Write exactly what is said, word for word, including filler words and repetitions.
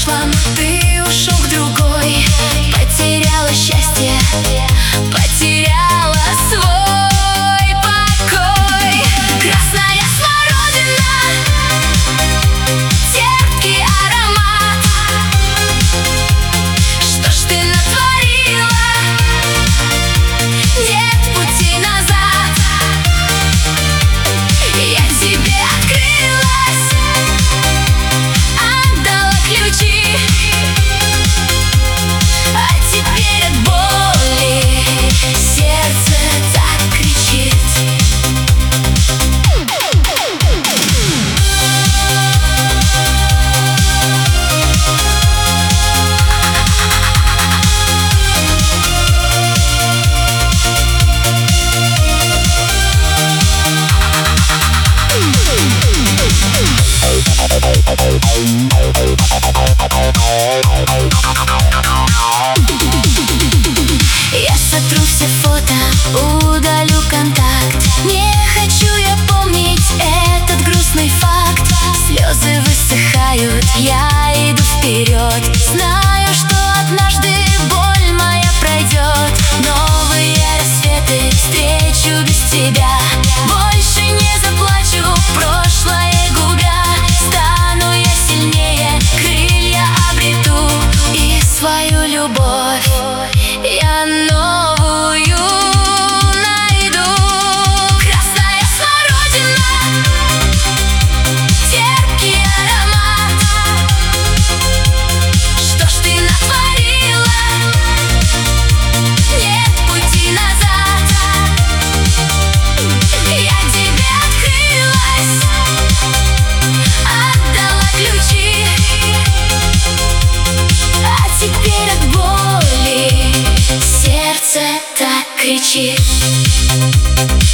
прошлом ты ушел к другой, потеряла счастье, потеряла свой покой. Красная смородина, терпкий аромат. Что ж ты натворила? Нет пути назад. Я тебе открылась, отдала ключи, а теперь от боли сердце так кричит. Я сотру все фото, удалю контакт. Не хочу я помнить этот грустный факт. Слезы высыхают, я иду вперед, знаю, что однажды боль моя пройдет. Новые рассветы встречу без тебя. Больше не заплачу, прошлое губя. Стану я сильнее, крылья обрету, и свою любовь я новую найду. Красная смородина, терпкий аромат. Что ж ты натворила? Нет пути назад. Я тебе открылась, отдала ключи, а теперь от боли сердце так кричит.